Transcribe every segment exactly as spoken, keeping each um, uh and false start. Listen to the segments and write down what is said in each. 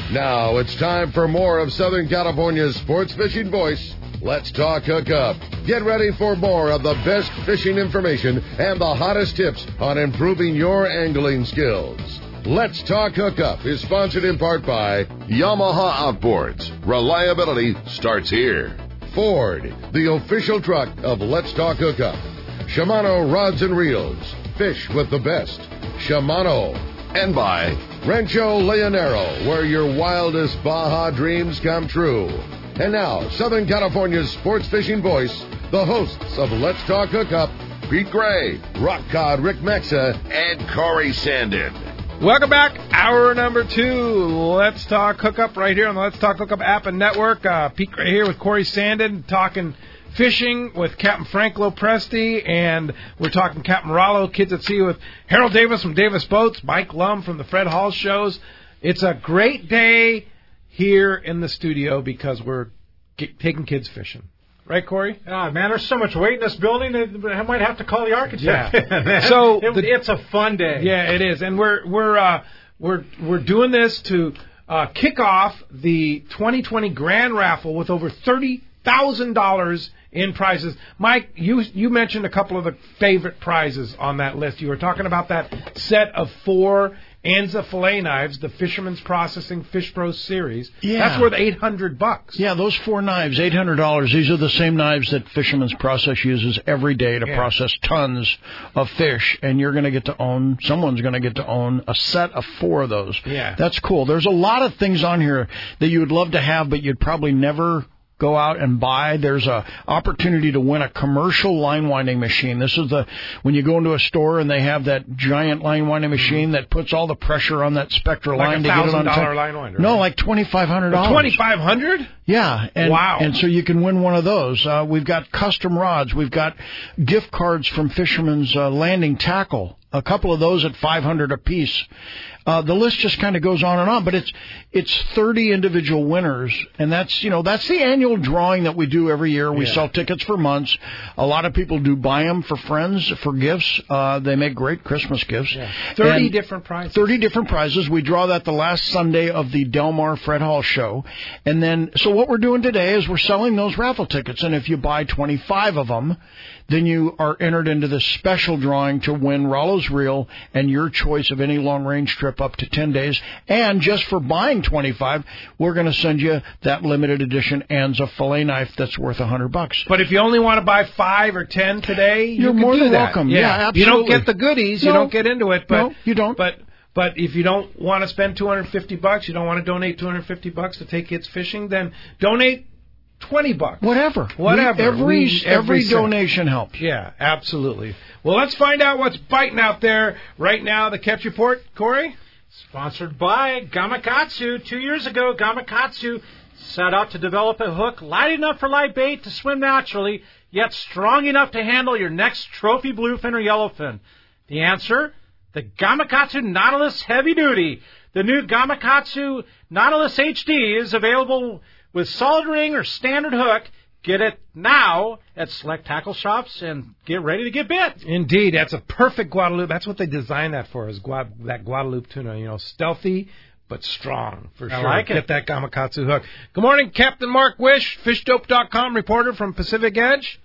Now it's time for more of Southern California's sports fishing voice. Let's talk hookup. Get ready for more of the best fishing information and the hottest tips on improving your angling skills. Let's Talk Hookup is sponsored in part by Yamaha Outboards. Reliability starts here. Ford, the official truck of Let's Talk Hookup. Shimano Rods and Reels. Fish with the best. Shimano. And by Rancho Leonero, where your wildest Baja dreams come true. And now, Southern California's sports fishing voice, the hosts of Let's Talk Hookup, Pete Gray, Rock Cod Rick Mexa, and Corey Sandin. Welcome back. Hour number two. Let's Talk Hookup right here on the Let's Talk Hookup app and network. Uh, Pete Gray here with Corey Sandin, talking fishing with Captain Frank Lopresti, and we're talking Captain Rollo, Kids at Sea, with Harold Davis from Davis Boats, Mike Lum from the Fred Hall Shows. It's a great day here in the studio because we're get, taking kids fishing. Right, Corey? Ah, man, there's so much weight in this building that I might have to call the architect. Yeah. so it, the, it's a fun day. Yeah, it is, and we're we're uh, we're we're doing this to uh, kick off the twenty twenty Grand Raffle with over thirty thousand dollars in prizes. Mike, you you mentioned a couple of the favorite prizes on that list. You were talking about that set of four Anza fillet knives, the Fisherman's Processing Fish Pro Series. Yeah. That's worth eight hundred bucks. Yeah, those four knives, eight hundred dollars. These are the same knives that Fisherman's Process uses every day to yeah. process tons of fish, and you're going to get to own, someone's going to get to own a set of four of those. Yeah. That's cool. There's a lot of things on here that you would love to have, but you'd probably never go out and buy. There's a opportunity to win a commercial line winding machine. This is the when you go into a store and they have that giant line winding machine that puts all the pressure on that Spectra like line a to get it on dollar line winder. No, like twenty-five hundred dollars. twenty-five hundred dollars? Yeah. And, wow. And so you can win one of those. Uh, we've got custom rods. We've got gift cards from Fisherman's uh, Landing Tackle. A couple of those at five hundred dollars a piece. Uh, the list just kind of goes on and on, but it's it's thirty individual winners, and that's you know that's the annual drawing that we do every year. We yeah. sell tickets for months. A lot of people do buy them for friends for gifts. Uh, they make great Christmas gifts. Yeah. Thirty and different prizes. Thirty different prizes. We draw that the last Sunday of the Del Mar Fred Hall Show, and then so what we're doing today is we're selling those raffle tickets, and if you buy twenty-five of them, then you are entered into this special drawing to win Rollo's Reel and your choice of any long-range trip up to ten days. And just for buying twenty-five, we're going to send you that limited edition Anza fillet knife that's worth one hundred bucks. But if you only want to buy five or ten today, you're you more can do than that. welcome. Yeah. Yeah, absolutely. You don't get the goodies. No. You don't get into it. But, no, you don't. But but if you don't want to spend two hundred fifty bucks, you don't want to donate two hundred fifty bucks to take kids fishing, then donate twenty bucks. Whatever. Whatever. We, every we, every, every donation helps. Yeah, absolutely. Well, let's find out what's biting out there right now. The Catch Report, Corey? Sponsored by Gamakatsu. Two years ago, Gamakatsu set out to develop a hook light enough for light bait to swim naturally, yet strong enough to handle your next trophy bluefin or yellowfin. The answer? The Gamakatsu Nautilus Heavy Duty. The new Gamakatsu Nautilus H D is available with solid ring or standard hook. Get it now at select tackle shops and get ready to get bit. Indeed, that's a perfect Guadalupe. That's what they designed that for, is Gua- that Guadalupe tuna. You know, stealthy but strong, for I sure. like it. Get that Gamakatsu hook. Good morning, Captain Mark Wish, fish dope dot com reporter from Pacific Edge.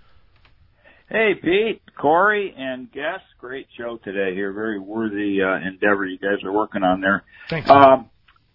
Hey, Pete, Corey, and guests. Great show today here. Very worthy uh, endeavor you guys are working on there. Thanks. Um,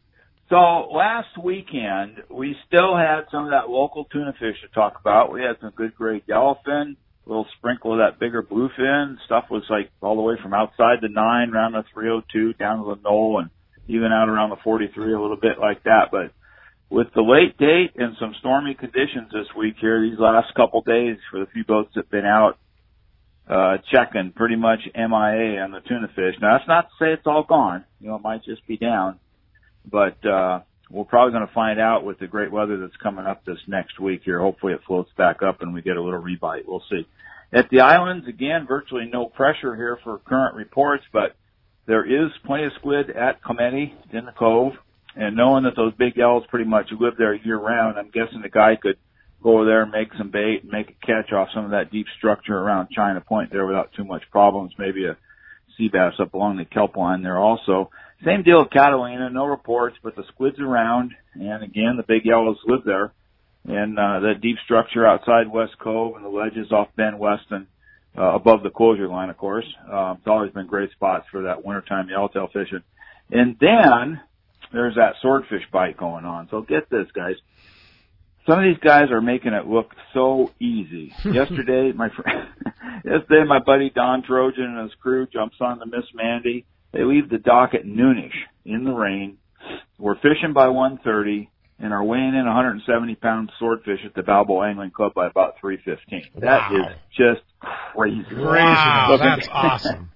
so last weekend, we still had some of that local tuna fish to talk about. We had some good great yellowfin, a little sprinkle of that bigger bluefin. Stuff was like all the way from outside the nine, around the three oh two, down to the knoll, and even out around the forty-three, a little bit like that. But with the late date and some stormy conditions this week here, these last couple days for the few boats that have been out, uh, checking pretty much M I A on the tuna fish. Now, that's not to say it's all gone. You know, it might just be down. But, uh, we're probably going to find out with the great weather that's coming up this next week here. Hopefully it floats back up and we get a little rebite. We'll see. At the islands, again, virtually no pressure here for current reports, but there is plenty of squid at Clemente in the cove. And knowing that those big yellows pretty much live there year round, I'm guessing the guy could go over there and make some bait and make a catch off some of that deep structure around China Point there without too much problems. Maybe a sea bass up along the kelp line there also. Same deal at Catalina, no reports, but the squid's around, and again, the big yellows live there. And uh, the deep structure outside West Cove and the ledges off Bend Weston, uh, above the closure line, of course. Uh, it's always been great spots for that wintertime yellowtail fishing. And then there's that swordfish bite going on. So get this, guys. Some of these guys are making it look so easy. Yesterday, my friend, yesterday, my buddy Don Trojan and his crew jumps on the Miss Mandy. They leave the dock at noonish in the rain. We're fishing by one thirty and are weighing in one hundred seventy pound swordfish at the Balboa Angling Club by about three fifteen. That Wow. is just crazy. Wow, So that's con- awesome.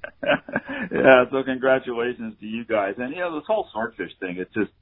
Yeah, so congratulations to you guys. And, you know, this whole swordfish thing, it's just,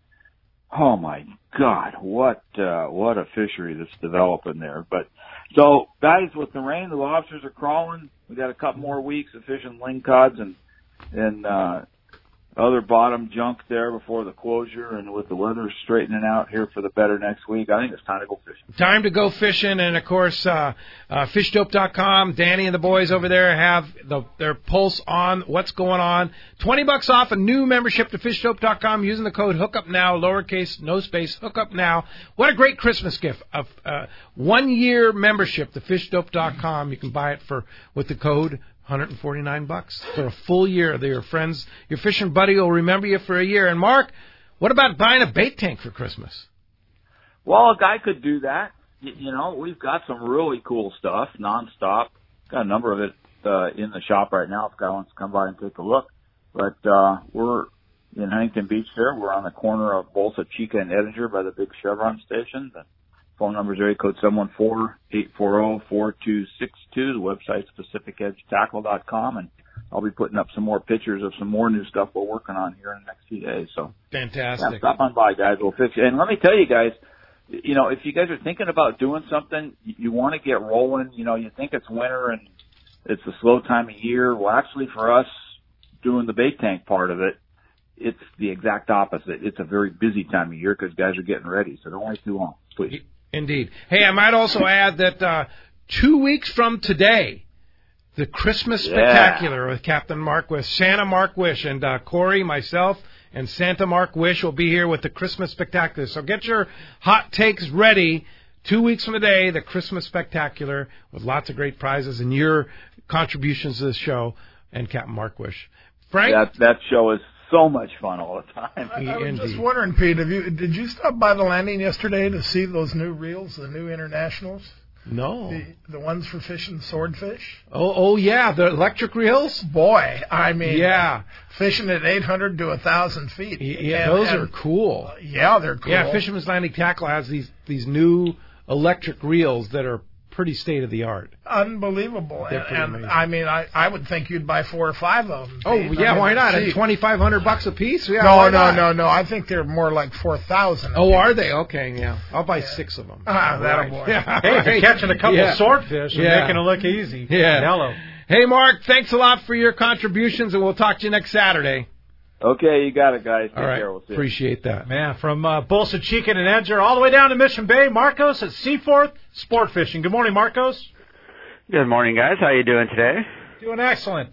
oh my God, what, uh, what a fishery that's developing there. But, so, guys, with the rain, the lobsters are crawling. We got a couple more weeks of fishing lingcods and, and, uh, other bottom junk there before the closure, and with the weather straightening out here for the better next week, I think it's time to go fishing. Time to go fishing, and of course, uh, uh, fish dope dot com. Danny and the boys over there have the, their pulse on what's going on. Twenty bucks off a new membership to fish dope dot com using the code HOOKUPNOW, lowercase, no space, HOOKUPNOW. What a great Christmas gift! A uh, one-year membership to fish dope dot com. You can buy it for with the code one hundred forty-nine bucks for a full year. Your friends, your fishing buddy will remember you for a year. And Mark, what about buying a bait tank for Christmas? Well, a guy could do that. You, you know, we've got some really cool stuff, nonstop. Got a number of it uh, in the shop right now if a guy wants to come by and take a look. But uh, we're in Huntington Beach there. We're on the corner of Bolsa Chica and Edinger by the big Chevron station. The phone number is area code seven one four, eight four zero, four two six two. The website's pacific edge tackle dot com, and I'll be putting up some more pictures of some more new stuff we're working on here in the next few days. So Fantastic. yeah, stop on by, guys. We'll fix it. And let me tell you guys, you know, if you guys are thinking about doing something, you, you want to get rolling. You know, you think it's winter and it's a slow time of year. Well, actually, for us doing the bait tank part of it, it's the exact opposite. It's a very busy time of year because guys are getting ready. So don't wait too long, please. Indeed. Hey, I might also add that uh, two weeks from today, the Christmas Yeah. Spectacular with Captain Mark Wish, Santa Mark Wish, and uh, Corey, myself, and Santa Mark Wish will be here with the Christmas Spectacular. So get your hot takes ready. Two weeks from today, the Christmas Spectacular with lots of great prizes and your contributions to the show and Captain Mark Wish. Frank? That, that show is so much fun all the time. I, I was Indeed. just wondering, Pete, have you, did you stop by the landing yesterday to see those new reels, the new internationals? No. The, the ones for fishing swordfish? Oh, oh yeah, the electric reels? Boy, I mean, Yeah. fishing at eight hundred to one thousand feet. Yeah, And- those and- are cool. Yeah, they're cool. Yeah, Fisherman's Landing Tackle has these, these new electric reels that are pretty state-of-the-art. Unbelievable. They're And, pretty and amazing. I mean, I, I would think you'd buy four or five of them. Oh, Pete. yeah, I mean, why not? gee. At twenty-five hundred bucks a piece? Yeah, No, why no, not? no, no. I think they're more like four thousand. Oh, are they? Okay, yeah. I'll buy six of them. Ah, that'll Right. boy. Yeah, Hey, if you're right. catching a couple Yeah. swordfish and Yeah. making it look easy, Yeah. hello. Hey, Mark, thanks a lot for your contributions, and we'll talk to you next Saturday. Okay, you got it, guys. Take All right. care. We'll see you. Appreciate that. Man, from uh, Bolsa Chicken and Edger all the way down to Mission Bay, Marcos at Seaforth Sport Fishing. Good morning, Marcos. Good morning, guys. How you doing today? Doing excellent.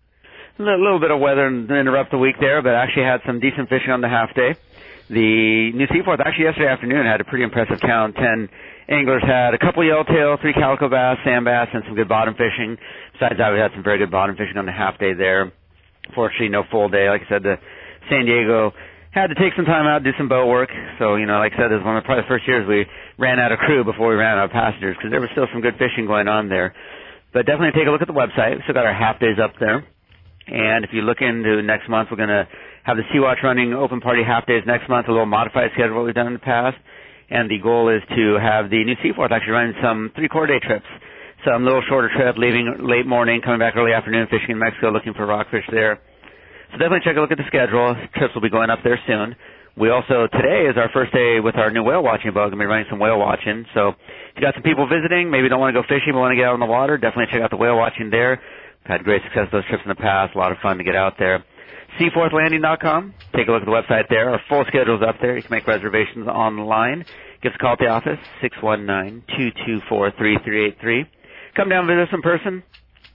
A li- little bit of weather to interrupt the week there, but actually had some decent fishing on the half day. The New Seaforth, actually yesterday afternoon, had a pretty impressive count. Ten anglers had a couple yellowtail, three calico bass, sand bass, and some good bottom fishing. Besides that, we had some very good bottom fishing on the half day there. Fortunately, no full day. Like I said, the San Diego had to take some time out, do some boat work. So, you know, like I said, this is one of the, probably the first years we ran out of crew before we ran out of passengers because there was still some good fishing going on there. But definitely take a look at the website. We still got our half days up there. And if you look into next month, we're going to have the Sea-Watch running open party half days next month, a little modified schedule what we've done in the past. And the goal is to have the New Seaforth actually running some three-quarter day trips. Some little shorter trip, leaving late morning, coming back early afternoon, fishing in Mexico, looking for rockfish there. So definitely take a look at the schedule. Trips will be going up there soon. We also, today is our first day with our new whale watching boat. We're going to be running some whale watching. So if you got some people visiting, maybe don't want to go fishing but want to get out on the water, definitely check out the whale watching there. We've had great success with those trips in the past. A lot of fun to get out there. seaforth landing dot com. Take a look at the website there. Our full schedule is up there. You can make reservations online. Give us a call at the office, six one nine, two two four, three three eight three. Come down and visit us in person.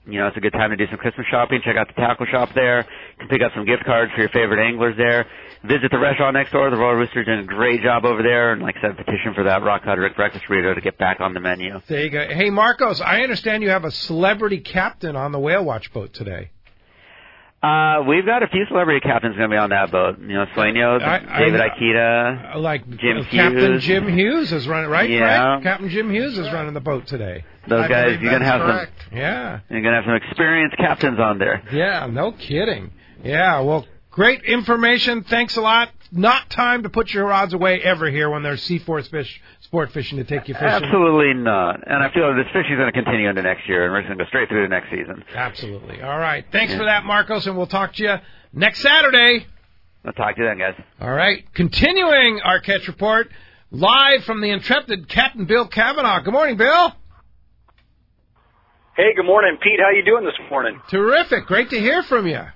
You know, it's a good time to do some Christmas shopping. Check out the tackle shop there. You can pick up some gift cards for your favorite anglers there. Visit the restaurant next door. The Royal Rooster's doing a great job over there. And like I said, petition for that Rock Hard Rick breakfast burrito to get back on the menu. There you go. Hey, Marcos, I understand you have a celebrity captain on the Whale Watch boat today. Uh, we've got a few celebrity captains going to be on that boat. You know, Sueño, I, David I, Aikita, like Jim Captain Hughes. Jim Hughes is running, right? Yeah. Frank? Captain Jim Hughes is running the boat today. Those I guys, you're going to have correct. some. Yeah. You're going to have some experienced captains on there. Yeah, no kidding. Yeah, well, great information. Thanks a lot. Not time to put your rods away ever here when there's Seaforth fish, sport fishing to take you fishing. Absolutely not. And I feel this fishing is going to continue into next year, and we're just going to go straight through to next season. Absolutely. All right. Thanks Yeah. for that, Marcos, and we'll talk to you next Saturday. I'll talk to you then, guys. All right. Continuing our catch report, live from the intrepid Captain Bill Cavanaugh. Good morning, Bill. Hey, good morning, Pete. How you doing this morning? Terrific. Great to hear from you.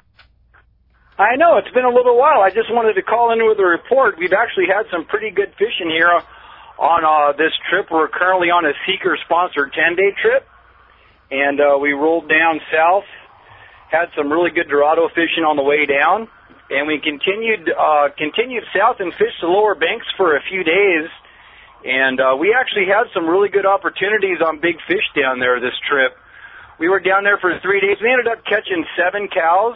I know, it's been a little while. I just wanted to call in with a report. We've actually had some pretty good fishing here on uh, this trip. We're currently on a Seeker-sponsored ten-day trip, and uh, we rolled down south, had some really good Dorado fishing on the way down, and we continued uh, continued south and fished the lower banks for a few days, and uh, we actually had some really good opportunities on big fish down there this trip. We were down there for three days. We ended up catching seven cows.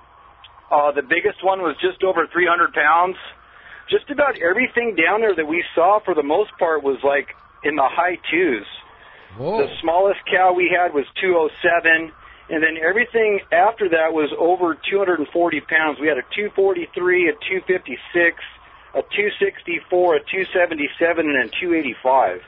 Uh, the biggest one was just over three hundred pounds. Just about everything down there that we saw, for the most part, was like in the high twos. Whoa. The smallest cow we had was two oh seven, and then everything after that was over two hundred forty pounds. We had a two forty-three, a two fifty-six, a two sixty-four, a two seventy-seven, and a two eighty-five.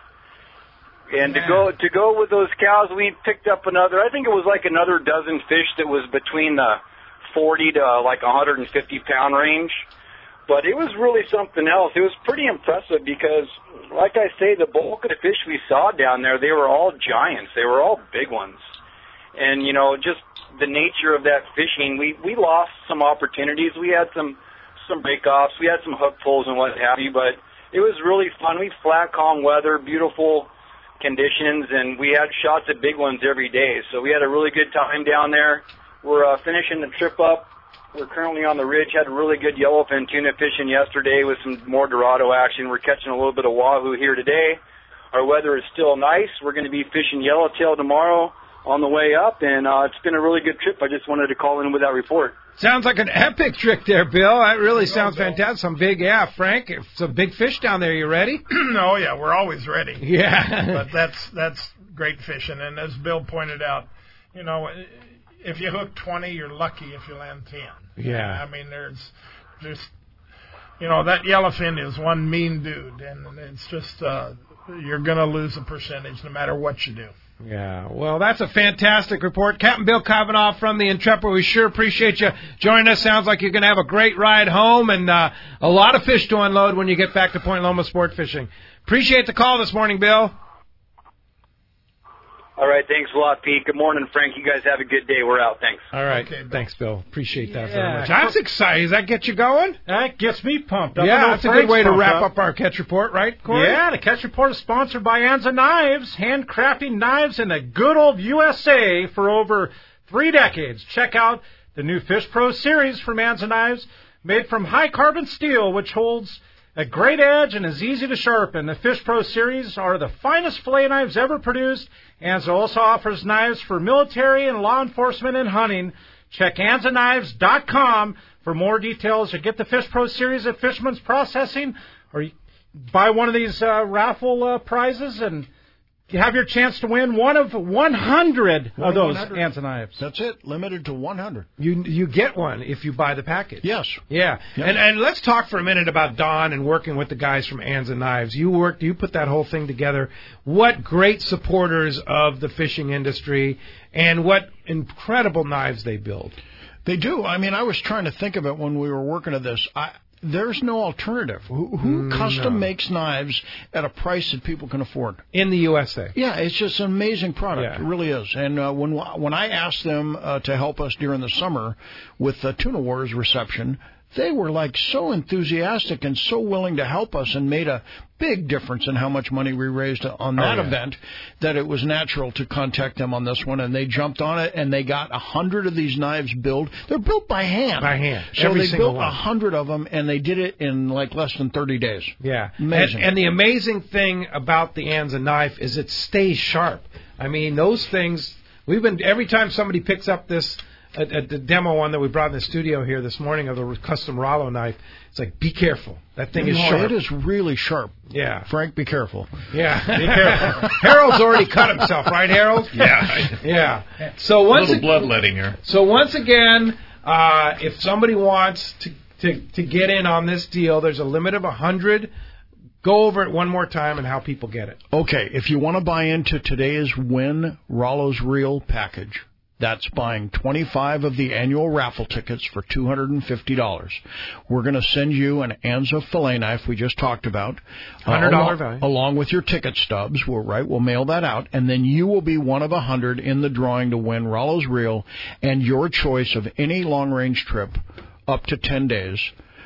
And to go to go with those cows, we picked up another, I think it was like another dozen fish that was between the forty to like one hundred fifty pound range. But it was really something else. It was pretty impressive because, like I say, the bulk of the fish we saw down there, they were all giants. They were all big ones. And, you know, just the nature of that fishing, we, we lost some opportunities. We had some, some break-offs. We had some hook pulls and what have you, but it was really fun. We had flat, calm weather, beautiful conditions, and we had shots at big ones every day. So we had a really good time down there. We're uh, finishing the trip up. We're currently on the ridge. Had a really good yellowfin tuna fishing yesterday with some more Dorado action. We're catching a little bit of wahoo here today. Our weather is still nice. We're going to be fishing yellowtail tomorrow on the way up, and uh, it's been a really good trip. I just wanted to call in with that report. Sounds like an epic trick there, Bill. That really sounds fantastic. Some big, yeah, Frank, some big fish down there. You ready? Oh, yeah, we're always ready. Yeah. But that's that's great fishing. And as Bill pointed out, you know, if you hook twenty, you're lucky if you land ten. Yeah. I mean, there's just, you know, that yellowfin is one mean dude, and it's just, uh, you're going to lose a percentage no matter what you do. Yeah, well, that's a fantastic report. Captain Bill Cavanaugh from the Intrepid. We sure appreciate you joining us. Sounds like you're going to have a great ride home and uh, a lot of fish to unload when you get back to Point Loma Sport Fishing. Appreciate the call this morning, Bill. All right, thanks a lot, Pete. Good morning, Frank. You guys have a good day. We're out. Thanks. All right. Okay, Thanks, Bill. Appreciate that very Yeah. much. That's exciting. Does that get you going? That gets me pumped up. I Yeah, know that's a Frank's good way to pumped wrap up our catch report, right, Corey? Yeah, the catch report is sponsored by Anza Knives, handcrafting knives in the good old U S A for over three decades. Check out the new Fish Pro series from Anza Knives, made from high carbon steel, which holds a great edge and is easy to sharpen. The Fish Pro series are the finest fillet knives ever produced. Anza also offers knives for military and law enforcement and hunting. Check anza knives dot com for more details, or get the Fish Pro series at Fishman's Processing, or you buy one of these uh, raffle uh, prizes and you have your chance to win one of one hundred of those Anza knives. That's it, limited to one hundred. You you get one if you buy the package. Yes. Yeah. Yes. And and let's talk for a minute about Don and working with the guys from Anza Knives. You worked, you put that whole thing together. What great supporters of the fishing industry, and what incredible knives they build. They do. I mean, I was trying to think of it when we were working at this. I, there's no alternative. Who, who No. custom makes knives at a price that people can afford? In the U S A. Yeah, it's just an amazing product. Yeah. It really is. And uh, when when I asked them uh, to help us during the summer with the Tuna Wars reception, they were like so enthusiastic and so willing to help us and made a big difference in how much money we raised on that oh, yeah. event that it was natural to contact them on this one, and they jumped on it, and they got a hundred of these knives built. They're built by hand. By hand. So Every they single built a hundred of them, and they did it in like less than thirty days. Yeah. Amazing. And, and the amazing thing about the Anza knife is it stays sharp. I mean, those things, we've been, every time somebody picks up this, at, at the demo one that we brought in the studio here this morning of the custom Rollo knife, it's like, be careful. That thing is no, sharp. It is really sharp. Yeah. Frank, be careful. Yeah. Be careful. Harold's already cut himself, right, Harold? Yeah. Yeah. So once a little bloodletting here. So once again, uh, if somebody wants to, to, to get in on this deal, there's a limit of one hundred. Go over it one more time and how people get it. Okay, if you want to buy into today's Win Rollo's Reel package, that's buying twenty-five of the annual raffle tickets for two hundred fifty dollars. We're going to send you an Anza fillet knife we just talked about. one hundred dollars uh, value. Along with your ticket stubs. We'll, right, we'll mail that out. And then you will be one of one hundred in the drawing to win Rollo's Reel and your choice of any long-range trip up to ten days.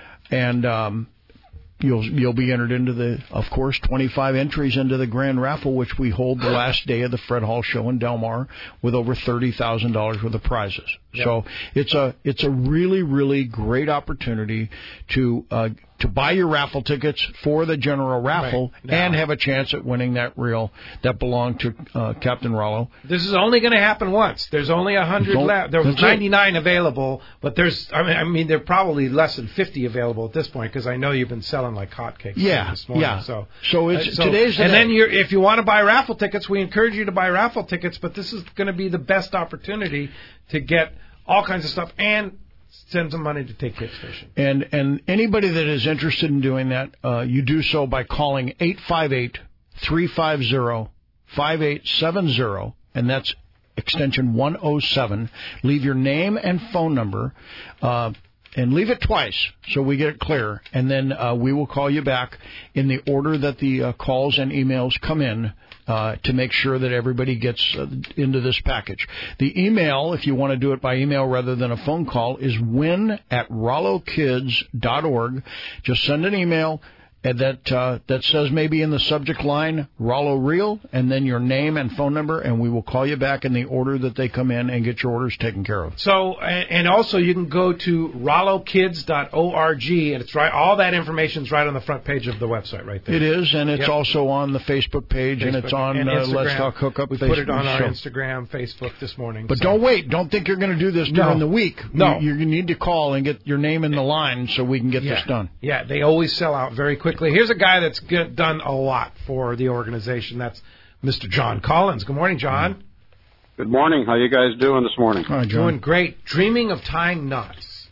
And um You'll you'll be entered into the, of course, twenty-five entries into the grand raffle, which we hold the last day of the Fred Hall Show in Del Mar, with over thirty thousand dollars worth of prizes. Yep. So it's a it's a really really great opportunity to uh, to buy your raffle tickets for the general raffle right. and have a chance at winning that reel that belonged to uh, Captain Rollo. This is only going to happen once. There's only a hundred left. There was ninety-nine available, but there's I mean I mean there are probably less than fifty available at this point because I know you've been selling like hotcakes yeah, this morning. Yeah. So so it's uh, so, today's the and day. then you're, if you want to buy raffle tickets, we encourage you to buy raffle tickets. But this is going to be the best opportunity to get all kinds of stuff and send some money to take kids fishing. And and anybody that is interested in doing that, uh, you do so by calling eight five eight, three five zero, five eight seven zero, and that's extension one oh seven. Leave your name and phone number, uh, and leave it twice so we get it clear. And then uh, we will call you back in the order that the uh, calls and emails come in. Uh, to make sure that everybody gets uh, into this package. The email, if you want to do it by email rather than a phone call, is win at rollo kids dot org. Just send an email that uh, that says maybe in the subject line, Rollo Reel, and then your name and phone number, and we will call you back in the order that they come in and get your orders taken care of. So, and also you can go to rollo kids dot org, and it's right. All that information is right on the front page of the website, right there. It is, and it's yep. also on the Facebook page, Facebook, and it's on and uh, Let's Talk Hookup. We Facebook put it on our show. Instagram, Facebook this morning. But so. don't wait. Don't think you're going to do this during no. the week. No. You, you need to call and get your name in the line so we can get yeah. this done. Yeah, they always sell out very quickly. Here's a guy that's Get, done a lot for the organization. That's Mister John Collins. Good morning, John. Good morning. How you guys doing this morning? Hi, John. Doing great. Dreaming of tying knots.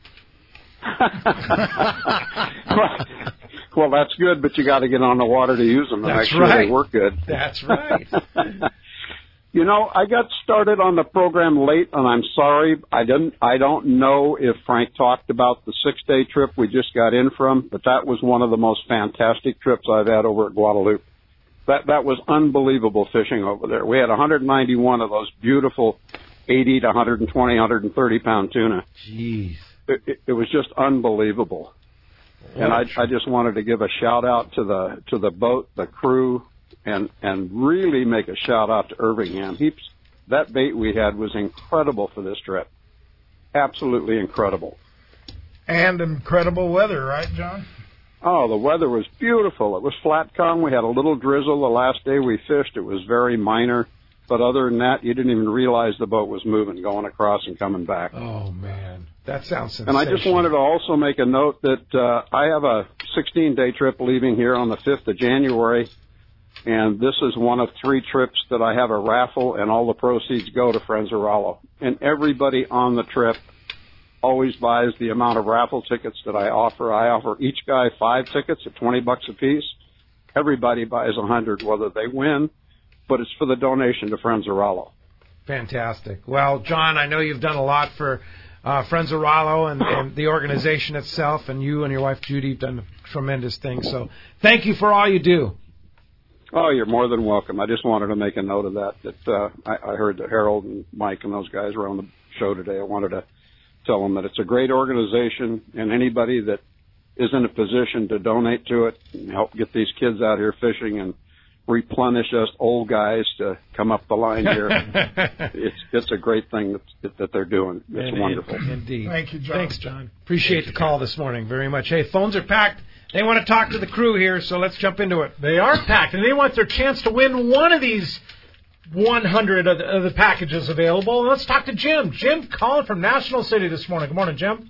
well, well, that's good, but you got to get on the water to use them and that's make sure right. they work good. That's right. You know, I got started on the program late, and I'm sorry. I didn't. I don't know if Frank talked about the six-day trip we just got in from, but that was one of the most fantastic trips I've had over at Guadalupe. That that was unbelievable fishing over there. We had one hundred ninety-one of those beautiful eighty to one twenty, one thirty pound tuna. Jeez, it, it, it was just unbelievable. Oh, and I, I just wanted to give a shout out to the to the boat, the crew. And and really make a shout out to Irvingham. He, that bait we had was incredible for this trip. Absolutely incredible. And incredible weather, right, John? Oh, the weather was beautiful. It was flat calm. We had a little drizzle the last day we fished. It was very minor. But other than that, you didn't even realize the boat was moving, going across and coming back. Oh, man. That sounds sensational. And I just wanted to also make a note that uh, I have a sixteen-day trip leaving here on the fifth of January. And this is one of three trips that I have a raffle, and all the proceeds go to Friends of Rollo. And everybody on the trip always buys the amount of raffle tickets that I offer. I offer each guy five tickets at twenty bucks a piece. Everybody buys a hundred, whether they win, but it's for the donation to Friends of Rollo. Fantastic. Well, John, I know you've done a lot for uh, Friends of Rollo and, and the organization itself, and you and your wife Judy have done tremendous things. So thank you for all you do. Oh, you're more than welcome. I just wanted to make a note of that. That uh, I, I heard that Harold and Mike and those guys were on the show today. I wanted to tell them that it's a great organization, and anybody that is in a position to donate to it and help get these kids out here fishing and replenish us old guys to come up the line here. it's it's a great thing that, that they're doing. It's Indeed. wonderful. Indeed. Thank you, John. Thanks, John. Appreciate the call this morning very much. Hey, phones are packed. They want to talk to the crew here, so let's jump into it. They are packed, and they want their chance to win one of these one hundred of the, of the packages available. And let's talk to Jim. Jim calling from National City this morning. Good morning, Jim.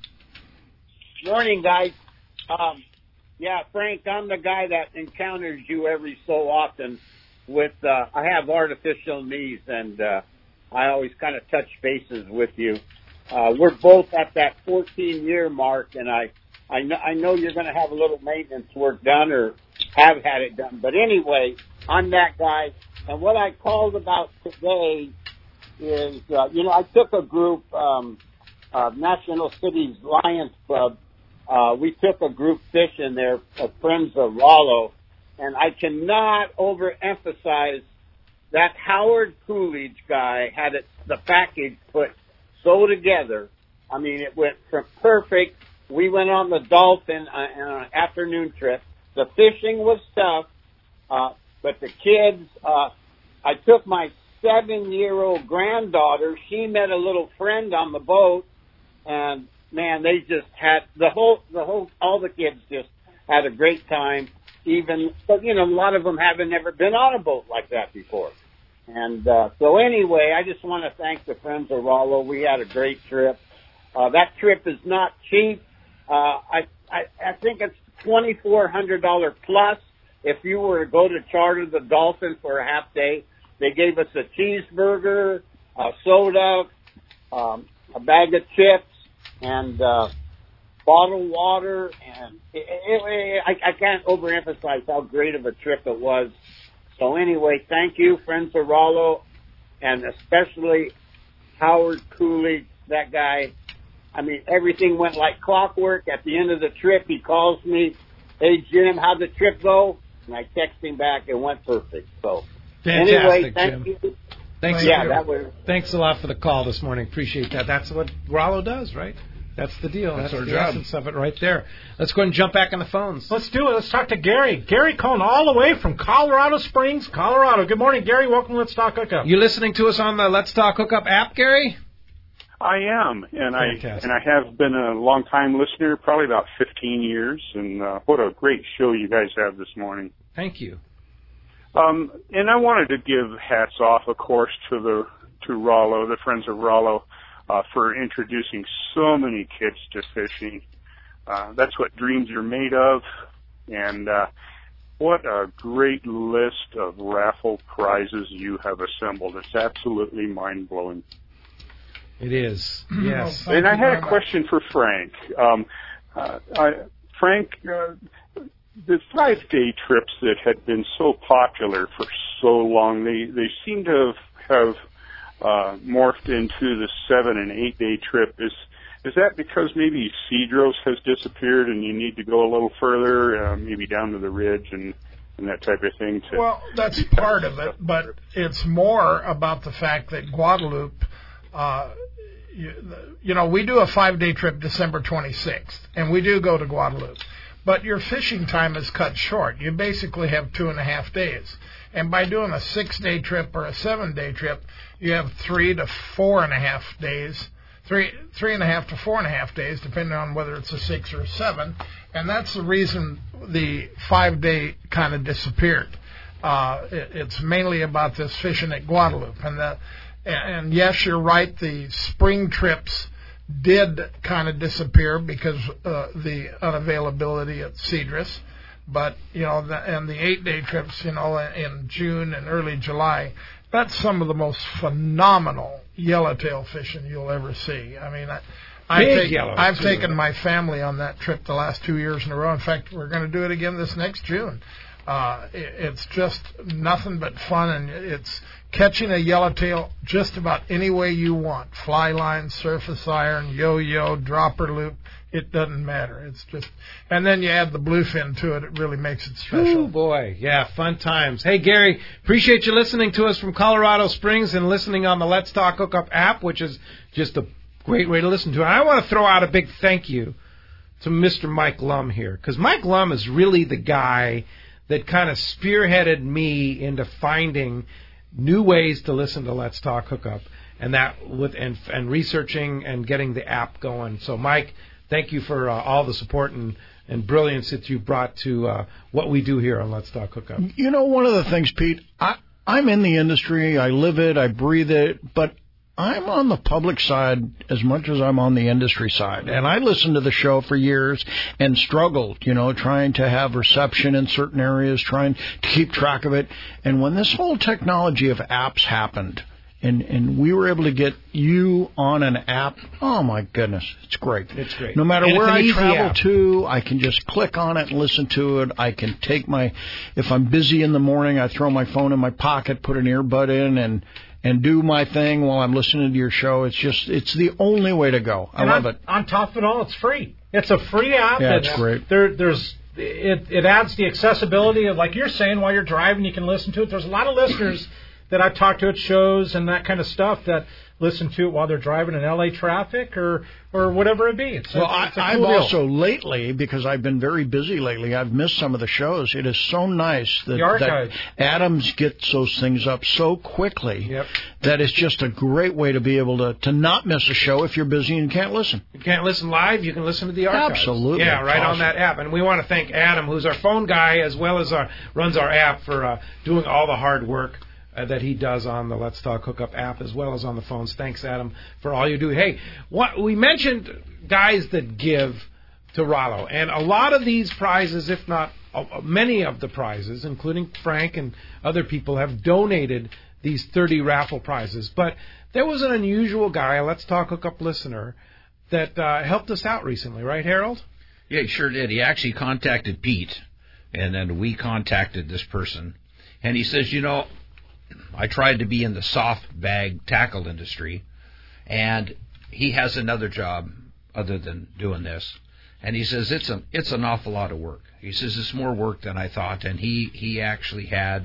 Morning, guys. Um, yeah, Frank, I'm the guy that encounters you every so often with, uh, I have artificial knees, and uh, I always kind of touch bases with you. Uh, we're both at that fourteen-year mark, and I, I, know, I know you're going to have a little maintenance work done or have had it done. But anyway, I'm that guy. And what I called about today is, uh, you know, I took a group, um, uh, National City's Lions Club. Uh, we took a group fishing there, uh, Friends of Rollo, and I cannot overemphasize that Howard Coolidge guy had it, the package put so together. I mean, it went from perfect. We went on the Dolphin uh, on an afternoon trip. The fishing was tough, uh, but the kids, uh, I took my seven-year-old granddaughter. She met a little friend on the boat, and man, they just had the whole, the whole, all the kids just had a great time. Even, but you know, a lot of them haven't never been on a boat like that before. And uh, so anyway, I just want to thank the Friends of Rollo. We had a great trip. Uh, that trip is not cheap. Uh, I, I, I think it's twenty-four hundred dollars plus if you were to go to charter the Dolphin for a half day. They gave us a cheeseburger, a soda, um, a bag of chips, and uh, bottled water, and it, it, it, I, I can't overemphasize how great of a trip it was. So anyway, thank you, Friends of Rollo, and especially Howard Coolidge, that guy. I mean, everything went like clockwork. At the end of the trip, he calls me, "Hey, Jim, how'd the trip go?" And I text him back, it went perfect. So Fantastic, anyway, thank Jim. you. Thanks, yeah, for, that was, thanks a lot for the call this morning. Appreciate that. That's what Rollo does, right? That's the deal. That's That's our the job. essence of it right there. Let's go ahead and jump back on the phones. Let's do it. Let's talk to Gary. Gary calling all the way from Colorado Springs, Colorado. Good morning, Gary. Welcome to Let's Talk Hookup. You listening to us on the Let's Talk Hookup app, Gary? I am, and Fantastic. I and I have been a long-time listener, probably about fifteen years, and uh, what a great show you guys have this morning. Thank you. Um, and I wanted to give hats off, of course, to the to Rollo, the Friends of Rollo, uh, for introducing so many kids to fishing. Uh, that's what dreams are made of, and uh, what a great list of raffle prizes you have assembled. It's absolutely mind-blowing. It is, yes. And I had a question for Frank. Um, uh, I, Frank, uh, the five-day trips that had been so popular for so long, they, they seem to have, have uh, morphed into the seven- and eight-day trip. Is is that because maybe Cedros has disappeared and you need to go a little further, uh, maybe down to the ridge and, and that type of thing? To well, that's part of it, but it's more about the fact that Guadalupe, uh, you, you know, we do a five-day trip December twenty-sixth, and we do go to Guadalupe. But your fishing time is cut short. You basically have two and a half days. And by doing a six-day trip or a seven-day trip, you have three to four and a half days, three three and a half to four and a half days, depending on whether it's a six or a seven. And that's the reason the five-day kind of disappeared. Uh, it, it's mainly about this fishing at Guadalupe. And, the, and yes, you're right, the spring trips did kind of disappear because uh, the unavailability at Cedros, but you know, the, and the eight-day trips, you know, in June and early July, that's some of the most phenomenal yellowtail fishing you'll ever see. I mean, I, I Big take, yellow, I've too. taken my family on that trip the last two years in a row. In fact, we're going to do it again this next June. Uh, it, it's just nothing but fun, and it's catching a yellowtail just about any way you want. Fly line, surface iron, yo-yo, dropper loop. It doesn't matter. It's just, and then you add the bluefin to it. It really makes it special. Oh, boy. Yeah, fun times. Hey, Gary, appreciate you listening to us from Colorado Springs and listening on the Let's Talk Hookup app, which is just a Great way to listen to it. I want to throw out a big thank you to Mister Mike Lum here, because Mike Lum is really the guy that kind of spearheaded me into finding new ways to listen to Let's Talk Hookup, and that with and and researching and getting the app going. So, Mike, thank you for uh, all the support and, and brilliance that you brought to uh, what we do here on Let's Talk Hookup. You know, one of the things, Pete, I, I'm in the industry, I live it, I breathe it, but I'm on the public side as much as I'm on the industry side. And I listened to the show for years and struggled, you know, trying to have reception in certain areas, trying to keep track of it. And when this whole technology of apps happened, and, and we were able to get you on an app, oh, my goodness, it's great. It's great. No matter and where I travel app. to, I can just click on it and listen to it. I can take my, if I'm busy in the morning, I throw my phone in my pocket, put an earbud in, and and do my thing while I'm listening to your show. It's just, it's the only way to go. I and love on, it. On top of it all, it's free. It's a free app. Yeah, it's great. There, there's, it, it adds the accessibility of, like you're saying, while you're driving, you can listen to it. There's a lot of listeners that I've talked to at shows and that kind of stuff that listen to it while they're driving in L A traffic or or whatever it be. It's well, a, it's a I, cool I've deal. also lately, because I've been very busy lately, I've missed some of the shows. It is so nice that, The archive. that Adams gets those things up so quickly Yep. that it's just a great way to be able to, to not miss a show if you're busy and can't listen. You can't listen live, you can listen to the archives. Absolutely. Yeah, right Awesome. on that app. And we want to thank Adam, who's our phone guy, as well as our runs our app, for uh, doing all the hard work Uh, that he does on the Let's Talk Hookup app as well as on the phones. Thanks, Adam, for all you do. Hey, what we mentioned guys that give to Rollo, and a lot of these prizes, if not uh, many of the prizes, including Frank and other people, have donated these thirty raffle prizes. But there was an unusual guy, a Let's Talk Hookup listener, that uh, helped us out recently, right, Harold? Yeah, he sure did. He actually contacted Pete, and then we contacted this person. And he says, you know, I tried to be in the soft bag tackle industry, and he has another job other than doing this. And he says it's a it's an awful lot of work. He says it's more work than I thought, and he, he actually had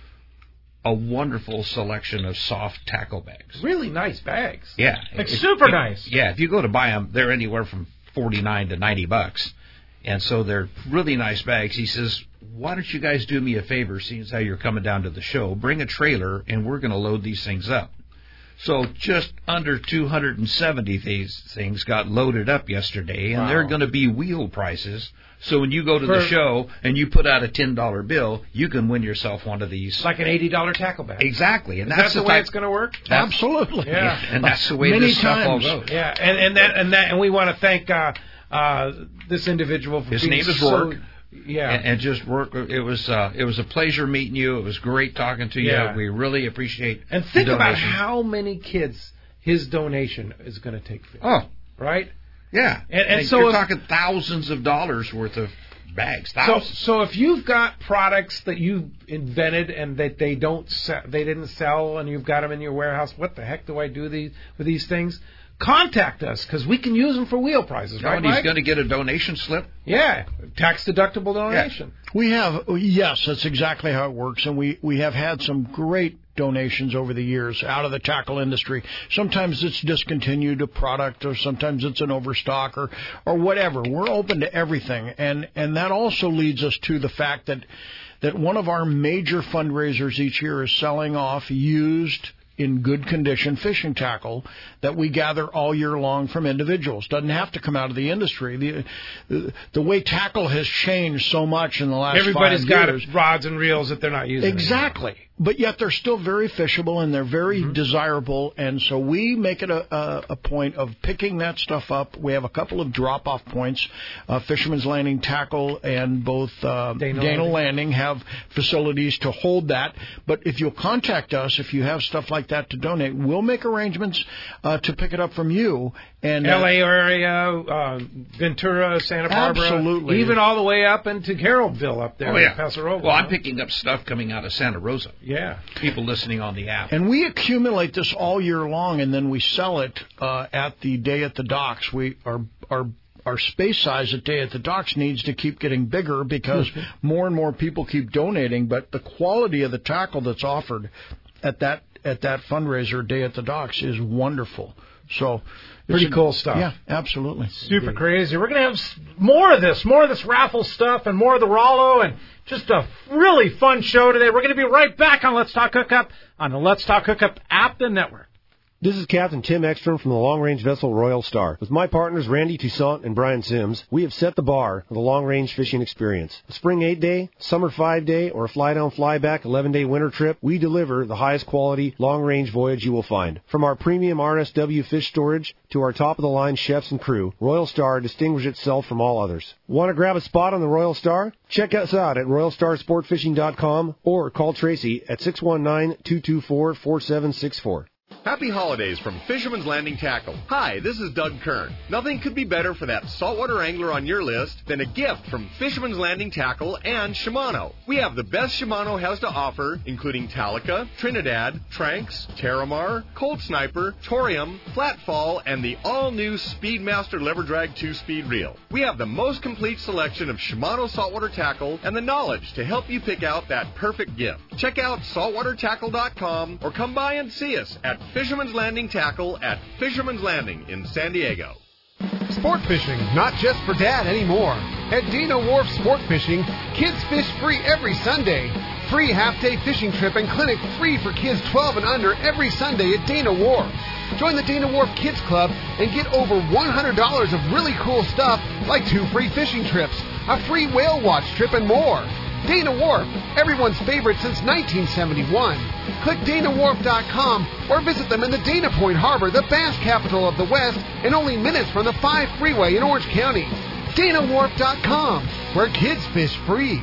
a wonderful selection of soft tackle bags. Really nice bags. Yeah. Like If- super if- nice. Yeah, if you go to buy them, they're anywhere from forty-nine to ninety bucks. And so they're really nice bags. He says, why don't you guys do me a favor, seeing as how you're coming down to the show, bring a trailer, and we're going to load these things up. So just under two hundred seventy these things got loaded up yesterday, and Wow. they're going to be wheel prices. So when you go to For- the show and you put out a ten dollar bill, you can win yourself one of these. Like an eighty dollar tackle bag. Exactly. And Is that's that the way type- it's going to work? That's- Absolutely. Yeah. And that's the way Many this stuff all times. goes. Yeah, and, and that and that and we want to thank uh, uh, this individual for His being name is so, Rourke. Yeah, And, and just work. It was uh, it was a pleasure meeting you. It was great talking to you. Yeah. We really appreciate. and think the about donation. how many kids his donation is going to take. Care. Oh, right. yeah. And, and And so you're if, talking thousands of dollars worth of bags. so Thousands. so if you've got products that you invented and that they don't se- they didn't sell and you've got them in your warehouse, what the heck do I do these with these things? Contact us because we can use them for wheel prizes, Oh, right, and he's Mike? going to get a donation slip. Yeah, tax deductible donation. We have, yes, that's exactly how it works, and we, we have had some great donations over the years out of the tackle industry. Sometimes it's discontinued a product, or sometimes it's an overstock, or, or whatever. We're open to everything, and, and that also leads us to the fact that, that one of our major fundraisers each year is selling off used in good condition fishing tackle that we gather all year long from individuals. Doesn't have to come out of the industry. The the, the way tackle has changed so much in the last Everybody's five got years. rods and reels that they're not using. Exactly. But yet they're still very fishable and they're very mm-hmm. desirable. And so we make it a, a, a point of picking that stuff up. We have a couple of drop-off points. Uh, Fisherman's Landing Tackle and both uh, Dana, Dana Landing. Landing have facilities to hold that. But if you'll contact us, if you have stuff like that to donate, we'll make arrangements uh, to pick it up from you. And uh, L A area, uh, Ventura, Santa Barbara, Absolutely. even all the way up into Haroldville up there, Oh, yeah. in Paso Robles. Well, I'm huh? picking up stuff coming out of Santa Rosa. Yeah. People listening on the app. And we accumulate this all year long, and then we sell it uh, at the Day at the Docks. We our our our space size at Day at the Docks needs to keep getting bigger because more and more people keep donating. But the quality of the tackle that's offered at that at that fundraiser Day at the Docks is wonderful. So pretty a, cool stuff. Yeah, absolutely. Super crazy. We're going to have more of this, more of this raffle stuff, and more of the Rollo, and just a really fun show today. We're going to be right back on Let's Talk Hookup on the Let's Talk Hookup app and network. This is Captain Tim Ekstrom from the long-range vessel Royal Star. With my partners Randy Toussaint and Brian Sims, we have set the bar for the long-range fishing experience. A spring eight-day, summer five-day, or a fly-down, fly-back eleven-day winter trip, we deliver the highest quality long-range voyage you will find. From our premium R S W fish storage to our top-of-the-line chefs and crew, Royal Star distinguishes itself from all others. Want to grab a spot on the Royal Star? Check us out at royal star sport fishing dot com or call Tracy at six one nine, two two four, four seven six four. Happy holidays from Fisherman's Landing Tackle. Hi, this is Doug Kern. Nothing could be better for that saltwater angler on your list than a gift from Fisherman's Landing Tackle and Shimano. We have the best Shimano has to offer, including Talica, Trinidad, Tranx, Terramar, Cold Sniper, Torium, Flatfall, and the all-new Speedmaster Lever Drag two-speed reel. We have the most complete selection of Shimano saltwater tackle and the knowledge to help you pick out that perfect gift. Check out saltwater tackle dot com or come by and see us at Fisherman's Landing Tackle at Fisherman's Landing in San Diego. Sport fishing, not just for dad anymore. At Dana Wharf Sport Fishing, kids fish free every Sunday. Free half-day fishing trip and clinic free for kids twelve and under every Sunday at Dana Wharf. Join the Dana Wharf Kids Club and get over one hundred dollars of really cool stuff like two free fishing trips, a free whale watch trip, and more. Dana Wharf, everyone's favorite since nineteen seventy-one. Click dana wharf dot com or visit them in the Dana Point Harbor, the bass capital of the West, and only minutes from the five freeway in Orange County. dana wharf dot com, where kids fish free.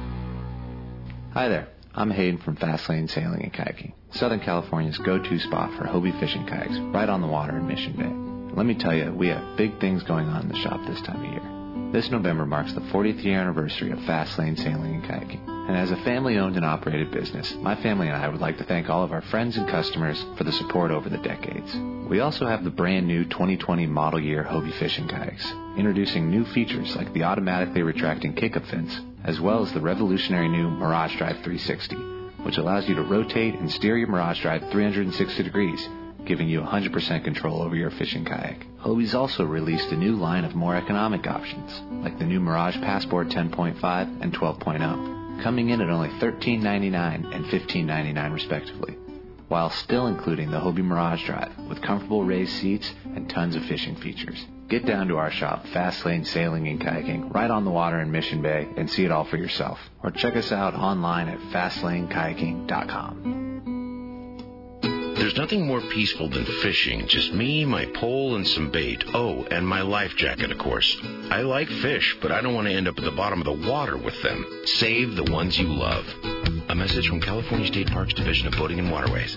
Hi there, I'm Hayden from Fast Lane Sailing and Kayaking, Southern California's go-to spot for Hobie fishing kayaks right on the water in Mission Bay. Let me tell you, we have big things going on in the shop this time of year. This November marks the fortieth year anniversary of Fast Lane Sailing and Kayaking. And as a family-owned and operated business, my family and I would like to thank all of our friends and customers for the support over the decades. We also have the brand new twenty twenty model year Hobie fishing kayaks, introducing new features like the automatically retracting kick-up fins, as well as the revolutionary new Mirage Drive three sixty, which allows you to rotate and steer your Mirage Drive three hundred sixty degrees, giving you one hundred percent control over your fishing kayak. Hobie's also released a new line of more economic options, like the new Mirage Passport ten point five and twelve point oh, coming in at only thirteen ninety-nine and fifteen ninety-nine respectively, while still including the Hobie Mirage Drive with comfortable raised seats and tons of fishing features. Get down to our shop, Fast Lane Sailing and Kayaking, right on the water in Mission Bay, and see it all for yourself. Or check us out online at fast lane kayaking dot com. There's nothing more peaceful than fishing. Just me, my pole, and some bait. Oh, and my life jacket, of course. I like fish, but I don't want to end up at the bottom of the water with them. Save the ones you love. A message from California State Parks Division of Boating and Waterways.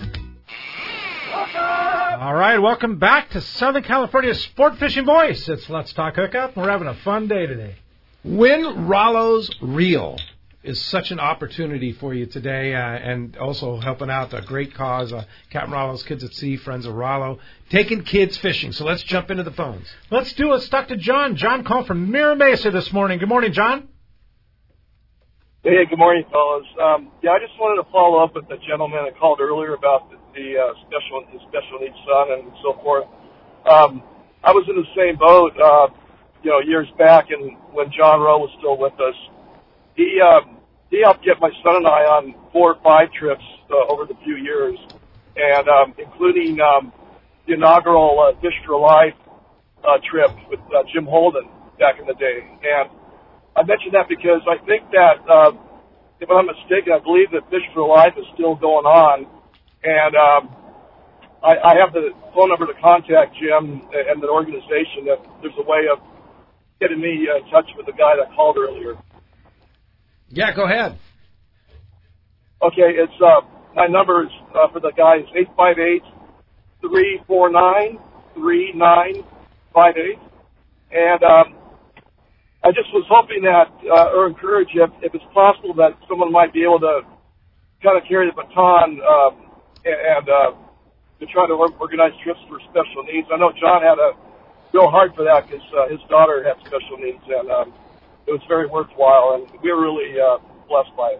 All right, welcome back to Southern California's Sport Fishing Voice. It's Let's Talk Hookup. We're having a fun day today. Win Rollo's Reel is such an opportunity for you today, uh, and also helping out a great cause, uh, Captain Rollo's Kids at Sea, Friends of Rollo, taking kids fishing. So let's jump into the phones. Let's do it. Stuck to John. John called from Mira Mesa this morning. Good morning, John. Hey, good morning, fellas. Um, yeah, I just wanted to follow up with the gentleman that called earlier about the, the uh, special the special needs son and so forth. Um, I was in the same boat, uh, you know, years back, and when John Rowe was still with us. He um, he helped get my son and I on four or five trips uh, over the few years, and um, including um, the inaugural uh, Fish for Life uh, trip with uh, Jim Holden back in the day. And I mention that because I think that, uh, if I'm not mistaken, I believe that Fish for Life is still going on, and um, I, I have the phone number to contact Jim and the organization if there's a way of getting me uh, in touch with the guy that called earlier. Yeah, go ahead. Okay, it's uh, my number is uh, for the guy is eight five eight, three four nine, three nine five eight, and um, I just was hoping that uh, or encourage if, if it's possible that someone might be able to kind of carry the baton um, and uh, to try to organize trips for special needs. I know John had a real hard for that because uh, his daughter had special needs, and um, it was very worthwhile, and we were really uh, blessed by it. So I just wanted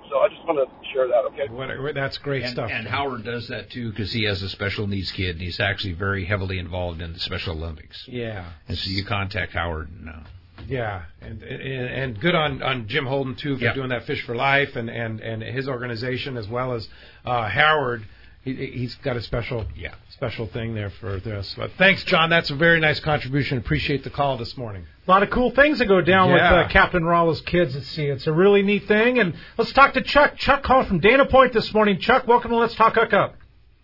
wanted to share that. Okay. What, that's great and, stuff. And Howard does that too because he has a special needs kid. And he's actually very heavily involved in the Special Olympics. Yeah. And so you contact Howard. No. Yeah, and, and and good on, on Jim Holden too for yep. doing that Fish for Life and, and, and his organization as well as uh, Howard. He, he's got a special yeah. special thing there for this. But thanks, John. That's a very nice contribution. Appreciate the call this morning. A lot of cool things that go down yeah. with uh, Captain Rollo's kids at sea. It's a really neat thing. And let's talk to Chuck. Chuck called from Dana Point this morning. Chuck, welcome to Let's Talk Hookup.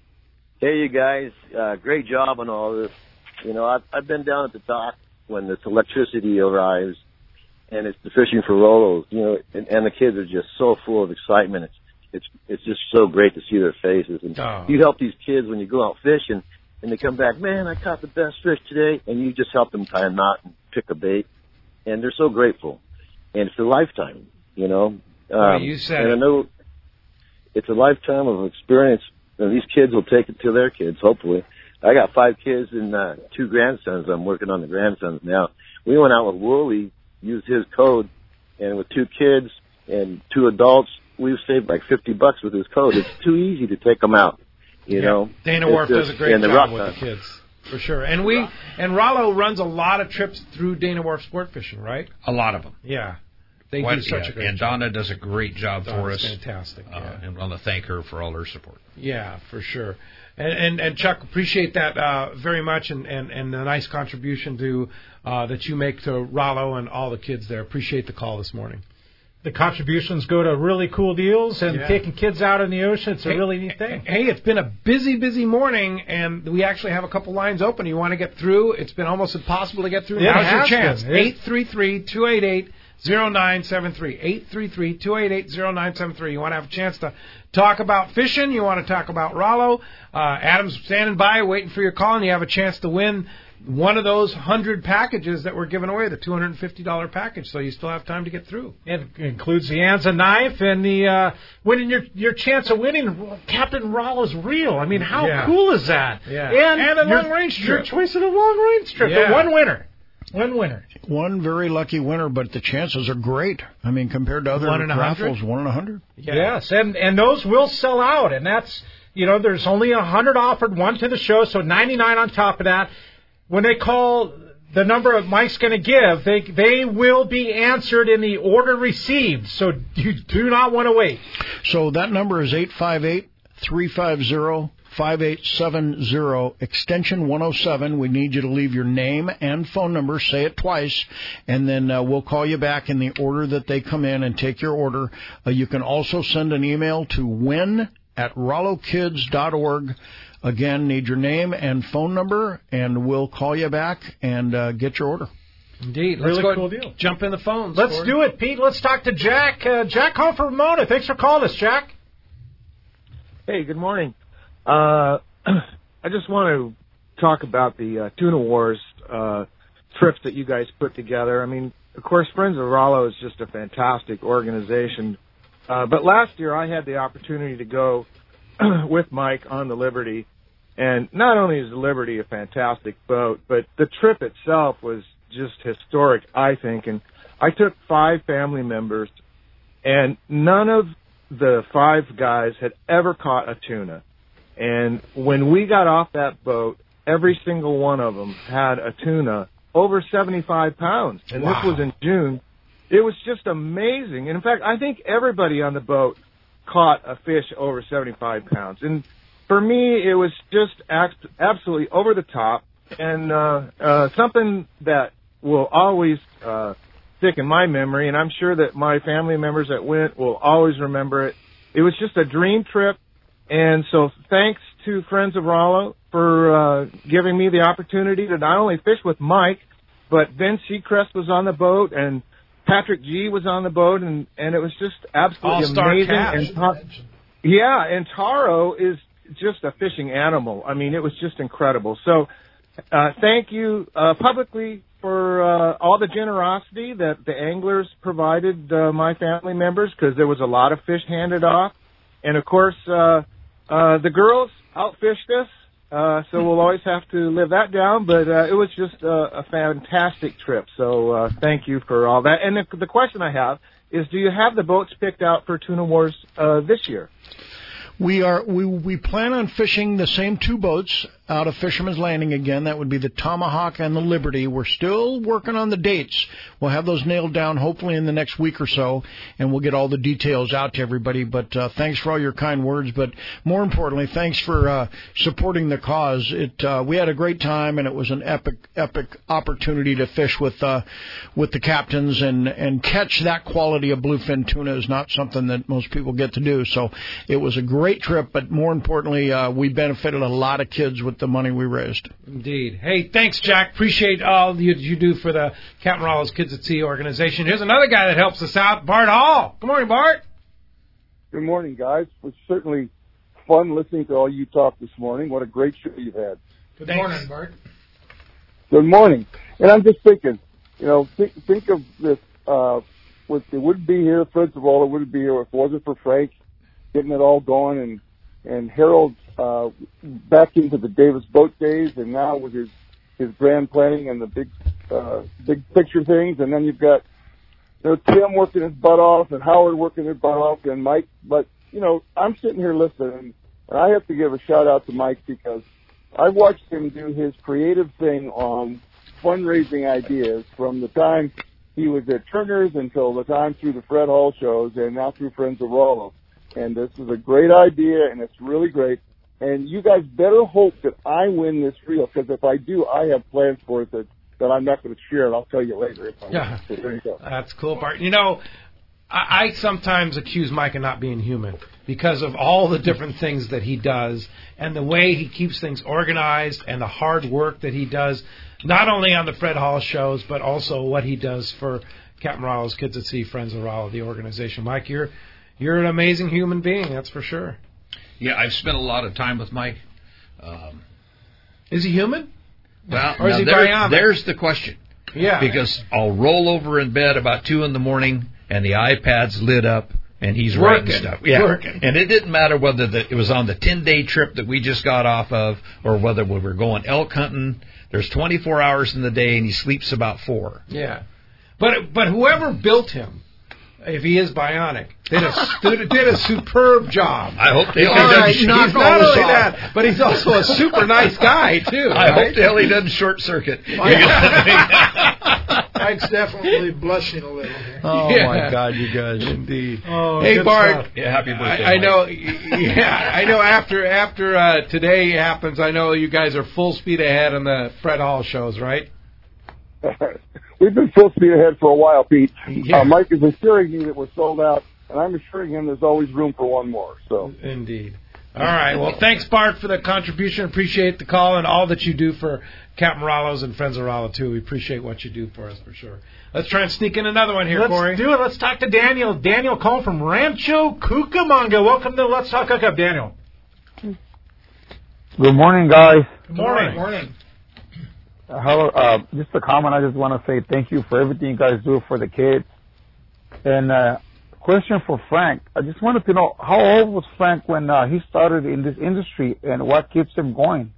Hey, you guys. Uh, great job on all this. You know, I've, I've been down at the dock when this electricity arrives, and it's the fishing for Rollos. You know, and, and the kids are just so full of excitement. It's It's it's just so great to see their faces. And oh. you help these kids when you go out fishing, and they come back, man, I caught the best fish today, and you just help them tie a knot and pick a bait, and they're so grateful. And it's a lifetime, you know. Um, oh, you said and it. I know it's a lifetime of experience, and these kids will take it to their kids, hopefully. I got five kids and uh, two grandsons. I'm working on the grandsons now. We went out with Wooly, used his code, and with two kids and two adults, we've saved like fifty bucks with his code. It's too easy to take them out, you yeah. know. Dana Wharf does a great the job with time. the kids, for sure. And we and Rollo runs a lot of trips through Dana Wharf Sport Fishing, right? A lot of them. Yeah. They Quite, do such yeah. a great and job. And Donna does a great job Donna's for us. fantastic. Yeah. Uh, and I want to thank her for all her support. Yeah, for sure. And and, and Chuck, appreciate that uh, very much, and, and, and the nice contribution to uh, that you make to Rollo and all the kids there. Appreciate the call this morning. The contributions go to really cool deals and yeah. taking kids out in the ocean. It's a hey, really neat thing. Hey, it's been a busy, busy morning, and we actually have a couple lines open. You want to get through? It's been almost impossible to get through. It Now's your chance. Been. eight three three, two eight eight, zero nine seven three. eight three three, two eight eight, zero nine seven three. You want to have a chance to talk about fishing. You want to talk about Rollo. Uh, Adam's standing by waiting for your call, and you have a chance to win one of those one hundred packages that we're giving away, the two hundred fifty dollars package, so you still have time to get through. It includes the Anza knife and the uh, winning your your chance of winning Captain Rollo's reel. I mean, how yeah. cool is that? Yeah. And, and a your, long-range trip. Your choice of a long-range trip. Yeah. The one winner. One winner. One very lucky winner, but the chances are great. I mean, compared to other one in raffles, one in a hundred. Yeah. Yes, and, and those will sell out, and that's, you know, there's only one hundred offered, one to the show, so ninety-nine on top of that. When they call the number of Mike's going to give, they they will be answered in the order received. So you do not want to wait. So that number is eight five eight, three five zero, five eight seven zero, extension one oh seven. We need you to leave your name and phone number, say it twice, and then uh, we'll call you back in the order that they come in and take your order. Uh, you can also send an email to win at rollo kids dot org. Again, need your name and phone number, and we'll call you back and uh, get your order. Indeed. Let's really go cool deal. Jump in the phones. Let's Corey. do it, Pete. Let's talk to Jack. Uh, Jack called from Ramona. Thanks for calling us, Jack. Hey, good morning. Uh, I just want to talk about the uh, Tuna Wars uh, trips that you guys put together. I mean, of course, Friends of Rollo is just a fantastic organization. Uh, but last year I had the opportunity to go with Mike on the Liberty, and not only is the Liberty a fantastic boat, but the trip itself was just historic, I think. And I took five family members, and none of the five guys had ever caught a tuna. And when we got off that boat, every single one of them had a tuna over seventy-five pounds, and wow. this was in June. It was just amazing. And in fact, I think everybody on the boat caught a fish over seventy-five pounds. And for me, it was just absolutely over the top, and uh, uh, something that will always uh, stick in my memory, and I'm sure that my family members that went will always remember it. It was just a dream trip, and so thanks to Friends of Rollo for uh, giving me the opportunity to not only fish with Mike, but Ben Seacrest was on the boat, and Patrick G was on the boat, and, and it was just absolutely All-star amazing. catch. And ta- yeah, and Taro is just a fishing animal. I mean, it was just incredible. So uh, thank you uh, publicly for uh, all the generosity that the anglers provided uh, my family members, because there was a lot of fish handed off. And, of course, uh, uh, the girls outfished us, uh, so we'll always have to live that down. But uh, it was just uh, a fantastic trip. So uh, thank you for all that. And the, the question I have is do you have the boats picked out for Tuna Wars uh, this year? We are we we plan on fishing the same two boats out of Fisherman's Landing again. That would be the Tomahawk and the Liberty. We're still working on the dates. We'll have those nailed down hopefully in the next week or so, and we'll get all the details out to everybody. But uh, thanks for all your kind words. But more importantly, thanks for uh, supporting the cause. It uh, we had a great time, and it was an epic epic opportunity to fish with uh, with the captains and and catch that quality of bluefin tuna is not something that most people get to do. So it was a great Great trip, but more importantly, uh, we benefited a lot of kids with the money we raised. Indeed. Hey, thanks, Jack. Appreciate all you, you do for the Captain Rollo's Kids at Sea organization. Here's another guy that helps us out, Bart Hall. Good morning, Bart. Good morning, guys. It was certainly fun listening to all you talk this morning. What a great show you've had. Good thanks. morning, Bart. Good morning. And I'm just thinking, you know, think, think of this. Uh, with, it wouldn't be here, Friends of All, it wouldn't be here if it wasn't for Frank getting it all going, and and Harold uh, back into the Davis boat days, and now with his his grand planning and the big uh, big picture things, and then you've got you know Tim working his butt off, and Howard working his butt off, and Mike. But you know, I'm sitting here listening, and I have to give a shout out to Mike because I've watched him do his creative thing on fundraising ideas from the time he was at Turner's until the time through the Fred Hall shows, and now through Friends of Rollo. And this is a great idea, and it's really great. And you guys better hope that I win this reel, because if I do, I have plans for it that, that I'm not going to share, and I'll tell you later. If I yeah, so there you go. That's cool, Bart. You know, I, I sometimes accuse Mike of not being human because of all the different things that he does and the way he keeps things organized and the hard work that he does, not only on the Fred Hall shows, but also what he does for Captain Rollo's Kids at Sea, Friends of Rollo, the organization. Mike, you're... You're an amazing human being, that's for sure. Yeah, I've spent a lot of time with Mike. Um, is he human? Well, or is he there, bionic? There's the question. Yeah. Because I'll roll over in bed about two in the morning, and the iPad's lit up, and he's working, writing stuff. Yeah. Working. And it didn't matter whether the, it was on the ten-day trip that we just got off of or whether we were going elk hunting. There's twenty-four hours in the day, and he sleeps about four. Yeah. But But whoever built him, if he is bionic, did a did a superb job. I hope the hell All he doesn't. Right, He's not, not not only off. that, but he's also a super nice guy too. I right? hope the hell he doesn't short circuit. Mike's definitely blushing a little here. Oh yeah. my God, you guys! Indeed. Oh, hey Bart, stuff. Yeah, happy birthday! I, I know. Yeah, I know. After after uh, today happens, I know you guys are full speed ahead on the Fred Hall shows, right? We've been full speed ahead for a while, Pete. Yeah. Uh, Mike is assuring me that we're sold out, and I'm assuring him there's always room for one more. So, indeed. All right. Well, thanks, Bart, for the contribution. Appreciate the call and all that you do for Captain Rollo's and Friends of Rollo, too. We appreciate what you do for us, for sure. Let's try and sneak in another one here, Let's Corey. do it. Let's talk to Daniel. Daniel calling from Rancho Cucamonga. Welcome to Let's Talk Hookup, Daniel. Good morning, guys. Good morning. Good morning. Uh, hello. Uh, just a comment. I just want to say thank you for everything you guys do for the kids. And uh, question for Frank. I just wanted to know, how old was Frank when uh, he started in this industry, and what keeps him going?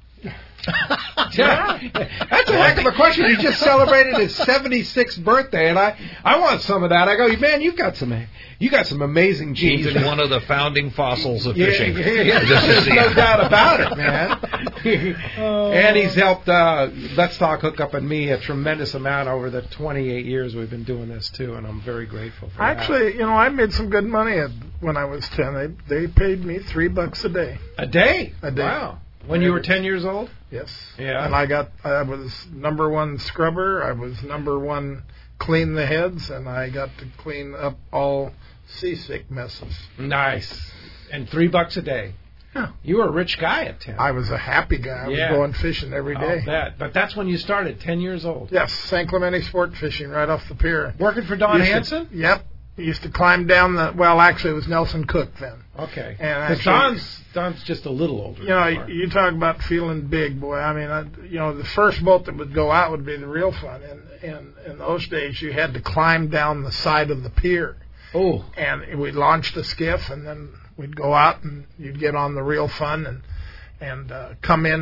Yeah, that's a heck of a question. He just celebrated his seventy-sixth birthday, and I, I want some of that. I go, man, you've got some, you got some amazing genes. He's one of the founding fossils of yeah, fishing. Yeah, yeah. There's no doubt about it, man. And he's helped uh, Let's Talk Hookup and me a tremendous amount over the twenty-eight years we've been doing this too, and I'm very grateful for Actually, that. you know, I made some good money at, when I was ten. They they paid me three bucks a day. A day? A day. Wow. When you were ten years old? Yes. Yeah. And I got, I was number one scrubber. I was number one clean the heads, and I got to clean up all seasick messes. Nice. And three bucks a day. Yeah. You were a rich guy at ten. I was a happy guy. I Yeah. was going fishing every day. I'll bet. But that's when you started, ten years old. Yes, San Clemente sport fishing right off the pier. Working for Don Used to- Hansen? Yep. He used to climb down the, well, actually it was Nelson Cook then. Okay. And Because actually, Don's, Don's just a little older. you know, than you, Mark. you talk about feeling big, boy. I mean, I, you know, the first boat that would go out would be the real fun. And, and in those days, you had to climb down the side of the pier. Oh. And we'd launch the skiff, and then we'd go out, and you'd get on the real fun and and uh, come in and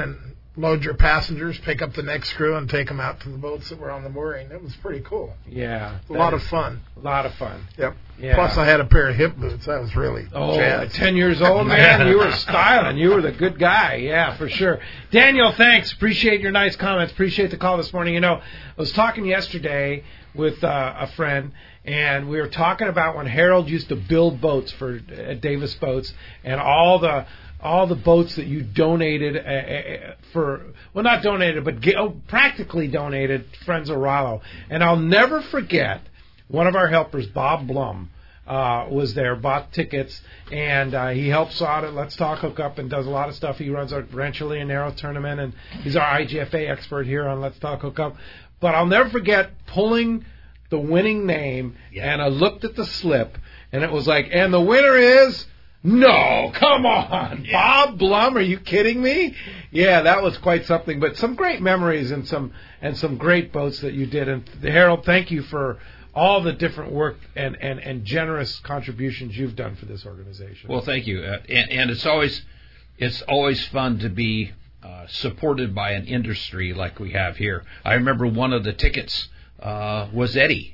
load your passengers, pick up the next crew, and take them out to the boats that were on the mooring. It was pretty cool. Yeah. A lot of fun. A lot of fun. Yep. Yeah. Plus, I had a pair of hip boots. That was really Oh, jazz. ten years old, man. You were styling. You were the good guy. Yeah, for sure. Daniel, thanks. Appreciate your nice comments. Appreciate the call this morning. You know, I was talking yesterday with uh, a friend, and we were talking about when Harold used to build boats for uh, Davis Boats, and all the all the boats that you donated uh, uh, for, well, not donated, but get, oh, practically donated, Friends of Rollo. And I'll never forget, one of our helpers, Bob Blum, uh, was there, bought tickets, and uh, he helps out at Let's Talk Hookup and does a lot of stuff. He runs our Rancho Leonero tournament, and he's our I G F A expert here on Let's Talk Hookup. But I'll never forget pulling the winning name, yeah. and I looked at the slip, and it was like, and the winner is... No, come on, yeah. Bob Blum, are you kidding me? Yeah, that was quite something. But some great memories and some and some great boats that you did. And Harold, thank you for all the different work and, and, and generous contributions you've done for this organization. Well, thank you. Uh, and, and it's always it's always fun to be uh, supported by an industry like we have here. I remember one of the tickets uh, was Eddie.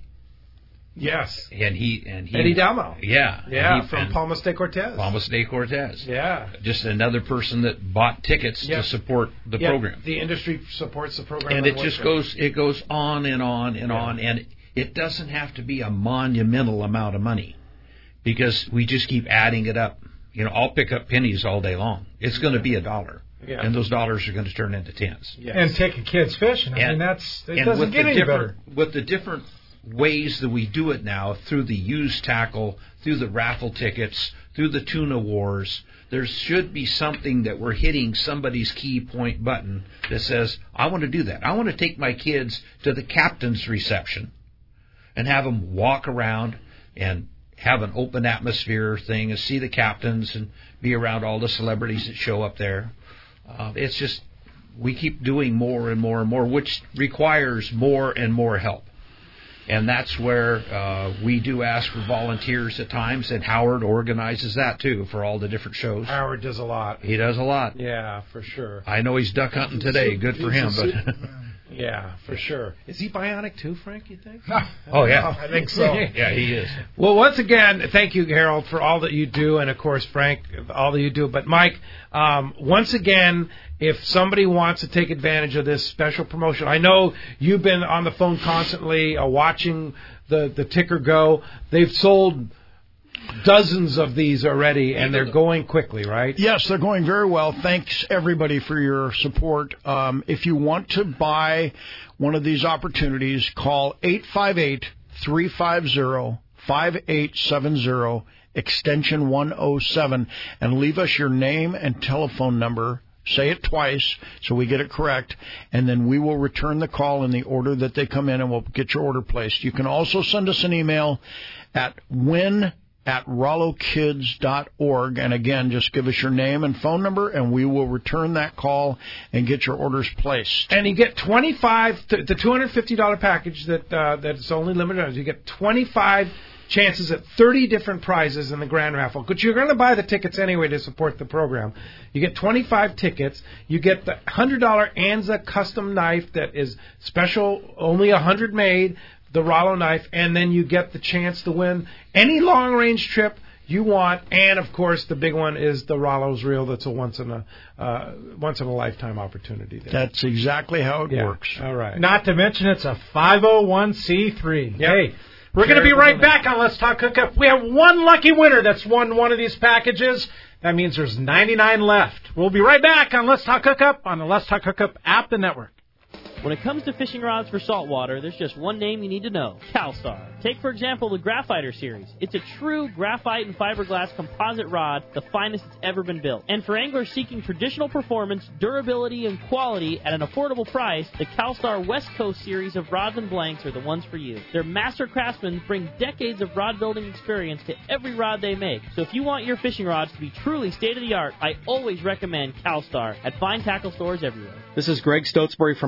Yes, and he and he Eddie Dalmo. Yeah, yeah, he, from Palmas de Cortez. Palmas de Cortez. Yeah, just another person that bought tickets yep. to support the yep. program. The industry supports the program, and it just goes it goes on and on and yeah. on, and it doesn't have to be a monumental amount of money, because we just keep adding it up. You know, I'll pick up pennies all day long. It's going to be a dollar. Yeah. And those dollars are going to turn into tens. Yes. And taking kids fishing. I and, mean, that's it doesn't get any better. With the different ways that we do it now, through the used tackle, through the raffle tickets, through the tuna wars, there should be something that we're hitting somebody's key point button that says, I want to do that. I want to take my kids to the captain's reception and have them walk around and have an open atmosphere thing and see the captains and be around all the celebrities that show up there. Uh, it's just, we keep doing more and more and more, which requires more and more help. And that's where uh, we do ask for volunteers at times, and Howard organizes that, too, for all the different shows. Howard does a lot. He does a lot. Yeah, for sure. I know he's duck hunting today. Good for him. but Yeah, for sure. Is he bionic, too, Frank, you think? Oh, yeah. I think so. Yeah, he is. Well, once again, thank you, Harold, for all that you do, and, of course, Frank, all that you do. But, Mike, um, once again, if somebody wants to take advantage of this special promotion, I know you've been on the phone constantly uh, watching the, the ticker go. They've sold dozens of these already, and they're going quickly, right? Yes, they're going very well. Thanks, everybody, for your support. Um, if you want to buy one of these opportunities, call eight five eight, three five zero, five eight seven zero, extension one oh seven, and leave us your name and telephone number. Say it twice so we get it correct, and then we will return the call in the order that they come in, and we'll get your order placed. You can also send us an email at win at rollo kids dot org, and again, just give us your name and phone number, and we will return that call and get your orders placed. And you get twenty-five, the two hundred fifty dollars package that uh, that's only limited. You get twenty-five chances at thirty different prizes in the grand raffle. But you're going to buy the tickets anyway to support the program. You get twenty-five tickets. You get the one hundred dollars Anza custom knife that is special, only one hundred made, the Rollo knife, and then you get the chance to win any long-range trip you want. And, of course, the big one is the Rollo's Reel. That's a once-in-a uh, once-in-a-lifetime opportunity there. That's exactly how it yeah. works. All right. Not to mention it's a five oh one c three. Yep. Hey. We're going to be right back on Let's Talk Hookup. We have one lucky winner that's won one of these packages. That means there's ninety-nine left. We'll be right back on Let's Talk Hookup on the Let's Talk Hookup app and network. When it comes to fishing rods for saltwater, there's just one name you need to know, CalStar. Take, for example, the Graphiter series. It's a true graphite and fiberglass composite rod, the finest it's ever been built. And for anglers seeking traditional performance, durability, and quality at an affordable price, the CalStar West Coast series of rods and blanks are the ones for you. Their master craftsmen bring decades of rod building experience to every rod they make. So if you want your fishing rods to be truly state-of-the-art, I always recommend CalStar at fine tackle stores everywhere. This is Greg Stotesbury from A F C O.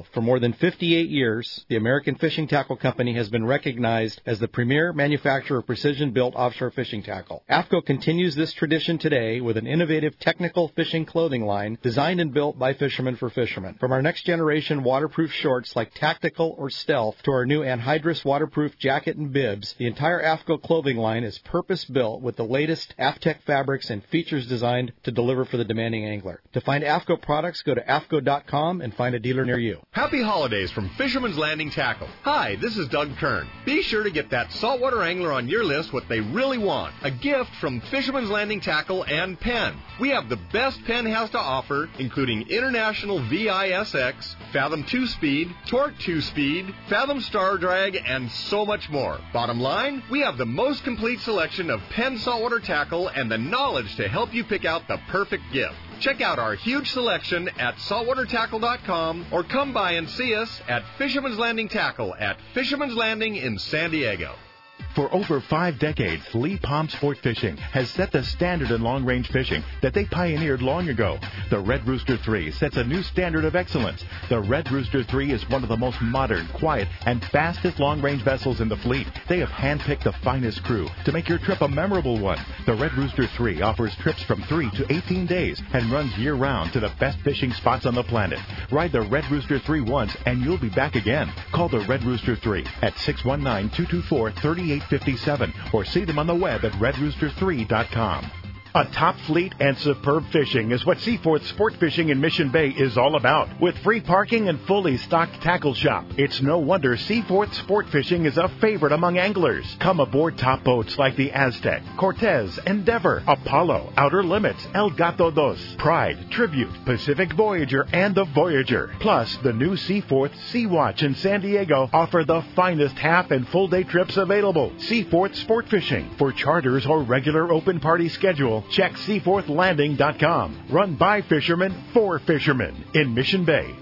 AFCO. For more than fifty-eight years, the American Fishing Tackle Company has been recognized as the premier manufacturer of precision-built offshore fishing tackle. AFCO continues this tradition today with an innovative technical fishing clothing line designed and built by fishermen for fishermen. From our next-generation waterproof shorts like Tactical or Stealth to our new anhydrous waterproof jacket and bibs, the entire AFCO clothing line is purpose-built with the latest AFTEC fabrics and features designed to deliver for the demanding angler. To find AFCO products, go to A F C O dot com and find a dealer near you. Happy holidays from Fisherman's Landing Tackle. Hi, this is Doug Kern. Be sure to get that saltwater angler on your list what they really want. A gift from Fisherman's Landing Tackle and Penn. We have the best Penn has to offer, including International V I S X, Fathom two speed, Torque two speed, Fathom Star Drag, and so much more. Bottom line, we have the most complete selection of Penn saltwater tackle and the knowledge to help you pick out the perfect gift. Check out our huge selection at saltwater tackle dot com or come by and see us at Fisherman's Landing Tackle at Fisherman's Landing in San Diego. For over five decades, Lee Palm Sport Fishing has set the standard in long-range fishing that they pioneered long ago. The Red Rooster three sets a new standard of excellence. The Red Rooster three is one of the most modern, quiet, and fastest long-range vessels in the fleet. They have handpicked the finest crew to make your trip a memorable one. The Red Rooster three offers trips from three to eighteen days and runs year-round to the best fishing spots on the planet. Ride the Red Rooster three once and you'll be back again. Call the Red Rooster three at six one nine, two two four, three eight five seven or see them on the web at red rooster three dot com. A top fleet and superb fishing is what Seaforth Sport Fishing in Mission Bay is all about. With free parking and fully stocked tackle shop, it's no wonder Seaforth Sport Fishing is a favorite among anglers. Come aboard top boats like the Aztec, Cortez, Endeavor, Apollo, Outer Limits, El Gato Dos, Pride, Tribute, Pacific Voyager, and the Voyager. Plus, the new Seaforth Sea Watch in San Diego offer the finest half and full day trips available. Seaforth Sport Fishing. For charters or regular open party schedule, check seaforth landing dot com. Run by fishermen for fishermen in Mission Bay.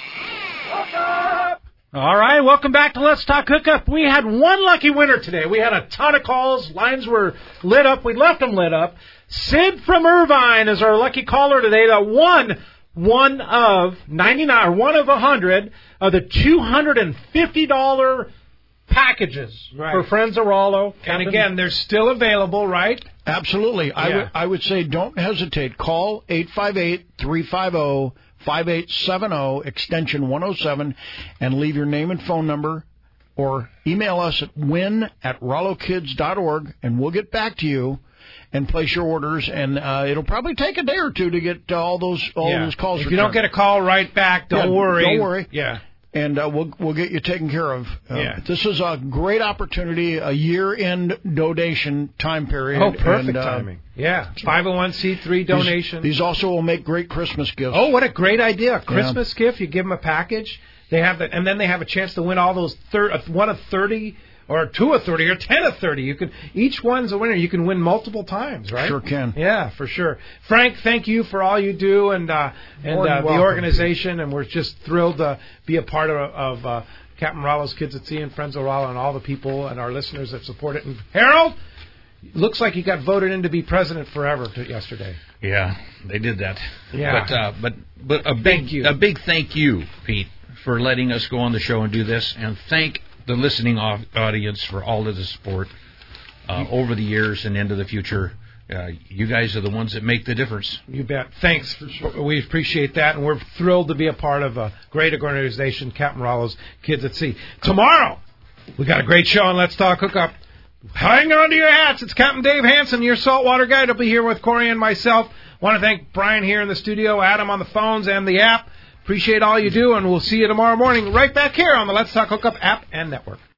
All right, welcome back to Let's Talk Hookup. We had one lucky winner today. We had a ton of calls. Lines were lit up. We left them lit up. Sid from Irvine is our lucky caller today that won one of ninety-nine, or one of one hundred of the two hundred fifty dollars packages right. for Friends of Rollo. And again, they're still available, right? Absolutely. Yeah. I would I would say don't hesitate. Call eight five eight, three five zero, five eight seven zero, extension one oh seven, and leave your name and phone number, or email us at win at rollo kids dot org, and we'll get back to you and place your orders. And uh, it'll probably take a day or two to get uh, all those all yeah. those calls If returned. you don't get a call right back, don't yeah, worry. Don't worry. Yeah. And uh, we'll we'll get you taken care of. Uh, yeah. This is a great opportunity, a year-end donation time period. Oh, perfect and, uh, timing. Yeah, five oh one c three donation. These, these also will make great Christmas gifts. Oh, what a great idea! A Christmas yeah. gift. You give them a package. They have the, and then they have a chance to win all those thir- one of thirty, or two of thirty, or ten of thirty. You can each one's a winner. You can win multiple times, right? Sure can. Yeah, for sure. Frank, thank you for all you do and uh, and uh, the organization, and we're just thrilled to be a part of, of uh, Captain Rollo's Kids at Sea and Friends of Rollo and all the people and our listeners that support it. And Harold, looks like you got voted in to be president forever yesterday. Yeah, they did that. Yeah, but uh, but but a big you. a big thank you, Pete, for letting us go on the show and do this, and thank the listening audience for all of the support uh, over the years and into the future. Uh, you guys are the ones that make the difference. You bet. Thanks. Sure. We appreciate that, and we're thrilled to be a part of a great organization, Captain Rollo's Kids at Sea. Tomorrow, we got a great show on Let's Talk Hookup. Hang on to your hats. It's Captain Dave Hansen, your saltwater guide. I'll be here with Corey and myself. Want to thank Brian here in the studio, Adam on the phones and the app. Appreciate all you do, and we'll see you tomorrow morning right back here on the Let's Talk Hookup app and network.